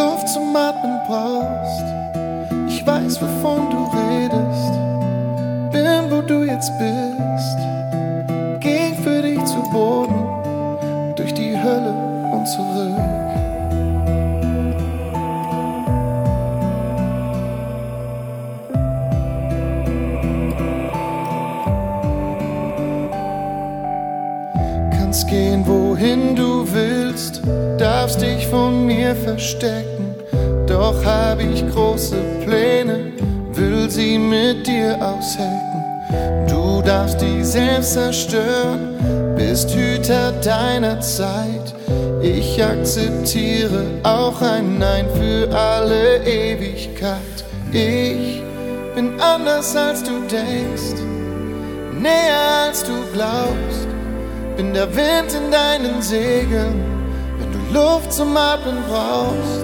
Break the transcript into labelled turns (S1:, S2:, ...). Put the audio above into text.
S1: Luft zum Atmen brauchst. Ich weiß, wovon du redest, bin, wo du jetzt bist. Ging für dich zu Boden, durch die Hölle und zurück. Kannst gehen, wohin du willst, darfst dich von mir verstecken. Doch hab ich große Pläne, will sie mit dir aushecken. Du darfst dich selbst zerstören, bist Hüter deiner Zeit. Ich akzeptiere auch ein Nein für alle Ewigkeit. Ich bin anders als du denkst, näher als du glaubst. Bin der Wind in deinen Segeln, wenn du Luft zum Atmen brauchst.